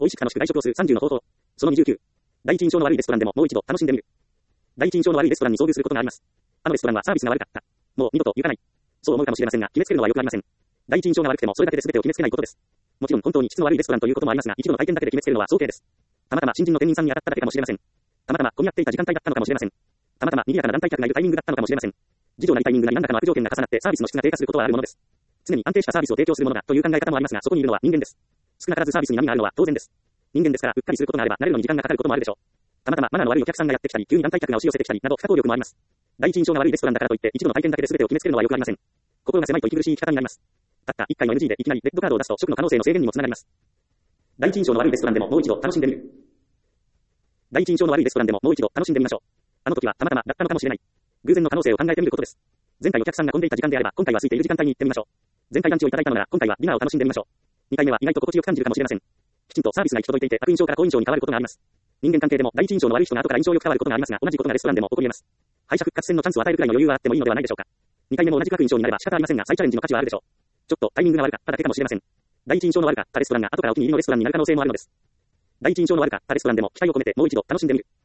美味しく楽しく外食をする30の方法。その29。第一印象の悪いレストランでももう一度楽しんでみる。第一印象の悪いレストランに遭遇することがあります。あのレストランはサービスが悪かった。もう二度と行かない。そう思うかもしれませんが、決めつけるのは良くありません。第一印象が悪くてもそれだけで全てを決めつけないことです。もちろん本当に質の悪いレストランということもありますが、一度の体験だけで決めつけるのは想定です。たまたま新人の店員さんに当たっただけかもしれません。たまたま混み合っていた時間帯だったのかもしれません。たまたま賑やかな団体客がいるタイミングだったのかもしれません。事業なりタイミングなり何らかの悪条件が重なってサービスの質が低下することはあるものです。常に安定したサービスを提供するものだという考え方もありますが、そこにいるのは人間です。少なからずサービスに波があるのは当然です。人間ですから、うっかりすることがあれば慣れるのに時間がかかることもあるでしょう。たまたまマナーの悪いお客さんがやってきたり、急に団体客が押し寄せてきたりなど不可抗力もあります。第一印象が悪いレストランだからといって一度の体験だけで全てを決めつけるのは良くありません。心が狭いと息苦しい生き方になります。たった1回の NG でいきなりレッドカードを出すと食の可能性の制限にもつながります。第一印象の悪いレストランでももう一度楽しんでみる。第一印象の悪いレストランでももう一度楽しんでみましょう。あの時はたまたまだったのかもしれない。偶然の可能性を考えてみることです。前回お客さんが混んでいた時間であれば、今回は空いている時間帯に行ってみましょう。前回ランチをいただいたのなら、今回はディナーを楽しんでみましょう。2回目は意外と心地よく感じるかもしれません。きちんとサービスが行き届いていて、悪印象から好印象に変わることがあります。人間関係でも第一印象の悪い人が後から印象よく変わることがありますが、同じことがレストランでも起こり得ます。敗者復活戦のチャンスを与えるくらいの余裕はあってもいいのではないでしょうか。2回目も同じく悪印象になれば仕方ありませんが、再チャレンジの価値はあるでしょう。ちょっとタイミングが悪かっただけかもしれません。第一印象の悪かったレストランが後からお気に入りのレストランになる可能性もあるのです。第一印象の悪かったレストランでも期待を込めてもう一度楽しんでみる。